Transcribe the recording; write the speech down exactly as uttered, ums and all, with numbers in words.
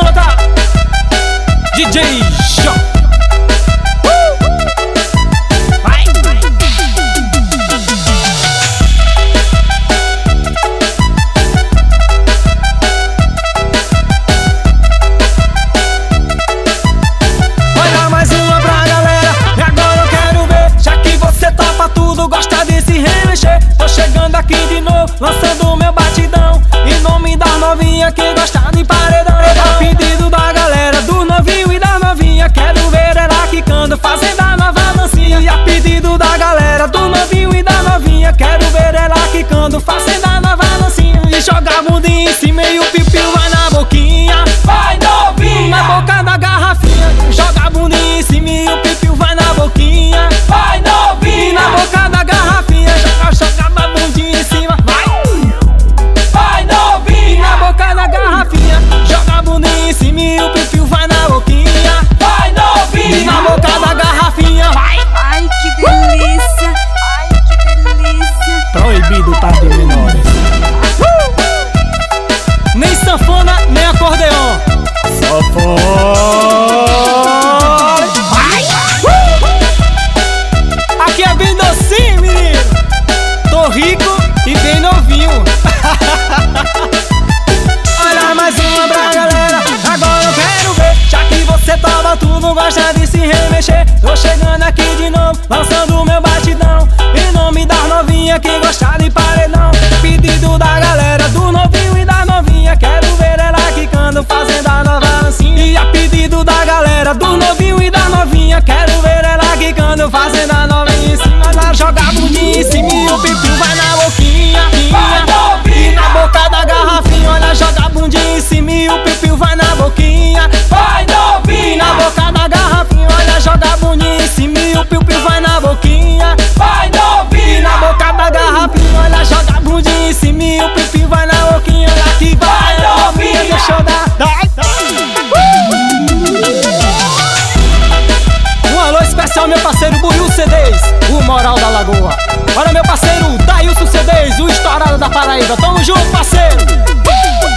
botar D J João. Vai. Olha mais uma pra galera, e agora eu quero ver. Já que você topa tudo, gosta de se remexer. Tô chegando aqui de novo, lançando meu batidão. Em nome da novinha que gosta de paredão. A pedido da galera, do novinho e da novinha, quero ver ela quicando, fazendo a nova dancinha. E a pedido da galera, do novinho e da novinha, quero ver ela quicando, fazendo a nova dancinha. E joga a bundinha em cima e o pipiu vai na boquinha. Vai novinha! Na boca da garrafinha. Joga a bundinha em cima e o pipiu vai na boquinha. Vai novinha! E na boca da garrafinha. Joga, joga a bundinha em cima. Vai! Vai novinha! Na boca da garrafinha. Joga a bundinha em cima e o pipiu vai na boquinha. Vai novinha! E na boca da garrafinha. Vai! Ai, que delícia! Ai, que delícia! Proibido tá de menores. uh! Nem sanfona, nem acordeon. Só fora. Vai! uh! Aqui é bem docinho, menino. Tô rico e bem novinho. Olha mais uma pra galera, agora eu quero ver. Já que você toma tudo, gosta de se remexer. Tô chegando aqui de novo, lançando meu batidão. Em nome das novinha que gosta de paredão. Pedido da galera, do novinho e da novinha, quero ver ela quicando, fazendo a nova dancinha. E a pedido da galera, do novinho e da novinha, quero ver ela quicando, fazendo a novinha em cima. Ela joga a bundinha em cima e o pipiu vai na boquinha. Vai novinha! E na boca da garrafinha, olha, joga a bundinha em cima e o pipiu vai na boquinha. Vai novinha! E na boca da garrafinha, olha, joga a bundinha em cima e o pipiu vai na boquinha. Vai novinha! E na boca da garrafinha, olha, joga a bundinha em cima e o pipiu vai na boquinha. Olha que vai novinha! Deixa eu dar. Dai, uh! Um alô especial, meu parceiro Buiu C Ds, o Moral da Lagoa. Olha meu parceiro Dailson C Ds, o estourado da Paraíba. Tamo junto, parceiro! uh!